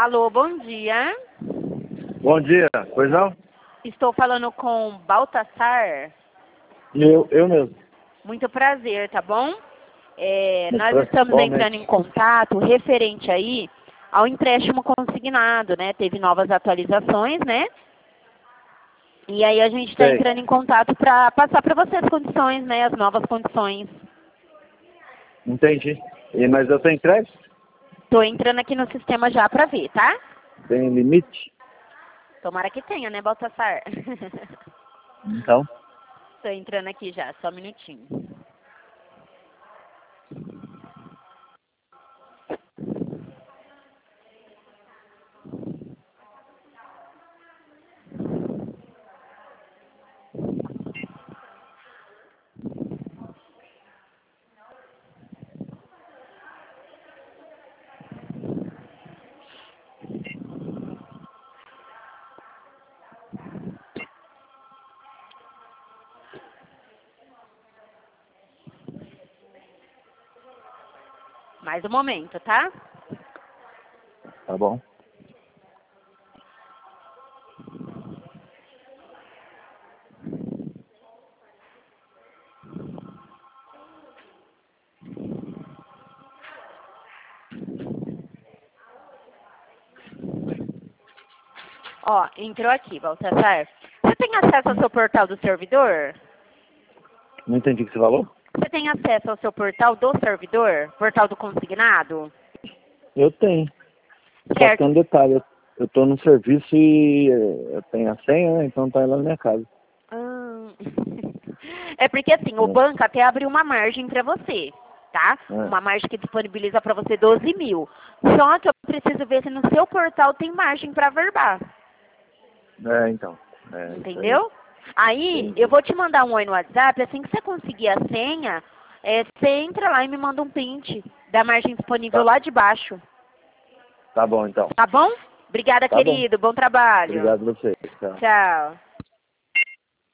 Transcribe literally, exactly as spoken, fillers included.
Alô, bom dia. Bom dia, pois não? Estou falando com Baltassar. Eu, eu mesmo. Muito prazer, tá bom? É, Muito nós prazer, estamos igualmente. entrando em contato referente aí ao empréstimo consignado, né? Teve novas atualizações, né? E aí a gente está Sei. entrando em contato para passar para você as condições, né? As novas condições. Entendi. E, mas eu tenho crédito? Estou entrando aqui no sistema já para ver, tá? Tem limite? Tomara que tenha, né, Baltassar? Então. Estou entrando aqui já, só um minutinho. Mais um momento, tá? Tá bom. Ó, entrou aqui, Baltassar. Você tem acesso ao seu portal do servidor? Não entendi o que você falou? Você tem acesso ao seu portal do servidor? Portal do consignado? Eu tenho. Só que Certo. tem um detalhe. Eu, eu tô no serviço e eh, eu tenho a senha, né? Então tá lá na minha casa. Ah. É porque assim, o É. banco até abriu uma margem para você, tá? É. Uma margem que disponibiliza para você doze mil. Só que eu preciso ver se no seu portal tem margem para verbar. É, então. É, isso aí. Entendeu? Aí, Entendi. eu vou te mandar um oi no WhatsApp, assim que você conseguir a senha, é, você entra lá e me manda um print da margem disponível Tá. lá de baixo. Tá bom, então. Tá bom? Obrigada, Tá bom. querido. Bom trabalho. Obrigado a você. Tchau. Tchau.